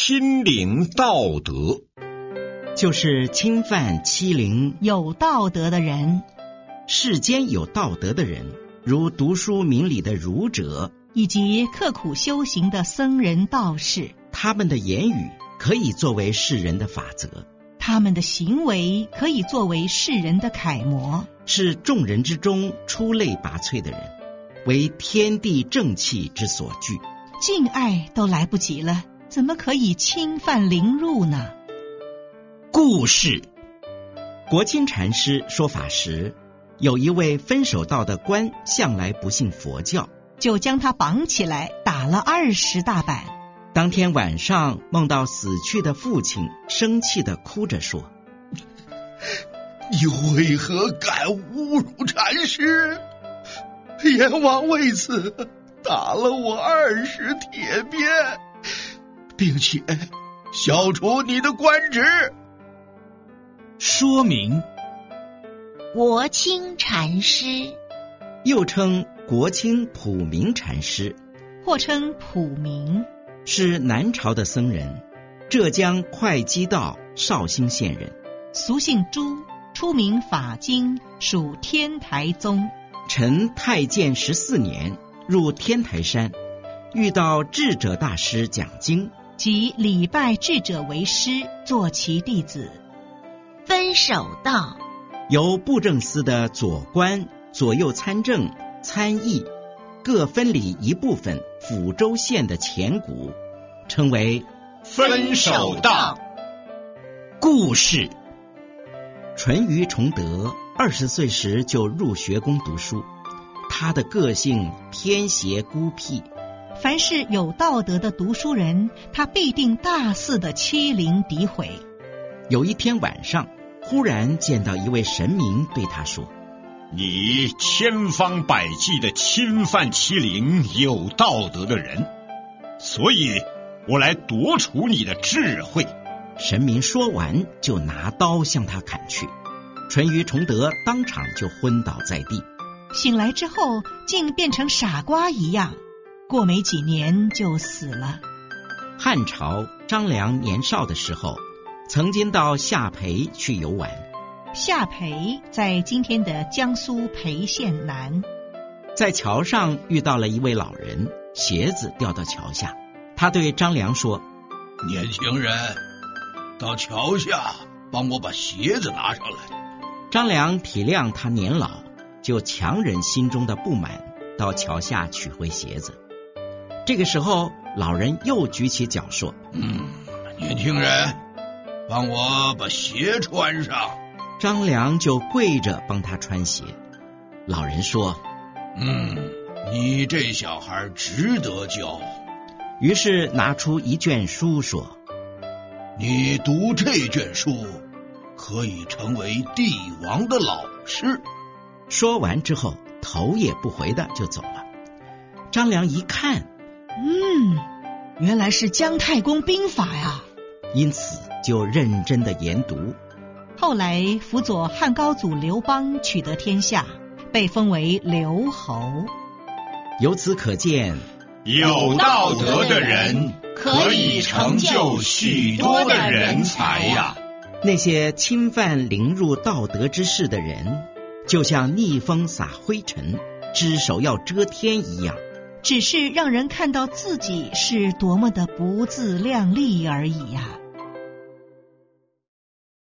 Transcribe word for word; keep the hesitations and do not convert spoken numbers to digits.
侵凌道德， 就是侵犯欺凌有道德的人。 世间有道德的人，如读书明理的儒者， 以及刻苦修行的僧人道士， 他们的言语可以作为世人的法则， 他们的行为可以作为世人的楷模， 是众人之中出类拔萃的人，为天地正气之所惧， 敬爱都来不及了，怎么可以侵犯凌辱呢？ 故事：国清禅师说法时，有一位分手道的官向来不信佛教， 就将他绑起来打了二十大板。 当天晚上梦到死去的父亲，生气地哭着说： 你为何敢侮辱禅师？阎王为此打了我二十铁鞭，并且消除你的官职。 说明国清禅师， 又称国清普明禅师， 或称普明， 是南朝的僧人，浙江会稽道绍兴县人， 俗姓朱，出名法经，属天台宗。 臣太监十四年，入天台山，遇到智者大师讲经， 即礼拜智者为师，做其弟子。 分手道由布政司的左官、左右参政、参议各分理一部分抚州县的钱谷，称为分手道。 故事：淳于崇德二十岁时就入学宫读书，他的个性偏邪孤僻， 凡是有道德的读书人，他必定大肆的欺凌诋毁。 有一天晚上，忽然见到一位神明对他说： 你千方百计的侵犯欺凌有道德的人，所以我来夺除你的智慧。 神明说完就拿刀向他砍去，淳于崇德当场就昏倒在地， 醒来之后竟变成傻瓜一样，过没几年就死了。 汉朝张良年少的时候，曾经到下邳去游玩。 下邳在今天的江苏邳县南， 在桥上遇到了一位老人，鞋子掉到桥下，他对张良说： 年轻人，到桥下帮我把鞋子拿上来。 张良体谅他年老，就强忍心中的不满，到桥下取回鞋子。这个时候，老人又举起脚说： 嗯，年轻人，帮我把鞋穿上。 张良就跪着帮他穿鞋。老人说： 嗯，你这小孩值得教。 于是拿出一卷书说： 你读这卷书，可以成为帝王的老师。 说完之后，头也不回的就走了。张良一看， 嗯，原来是姜太公兵法呀， 因此就认真的研读。 后来辅佐汉高祖刘邦取得天下，被封为刘侯。 由此可见， 有道德的人可以成就许多的人才呀。 那些侵犯凌辱道德之事的人，就像逆风撒灰尘，只手要遮天一样， 只是让人看到自己是多么的不自量力而已呀。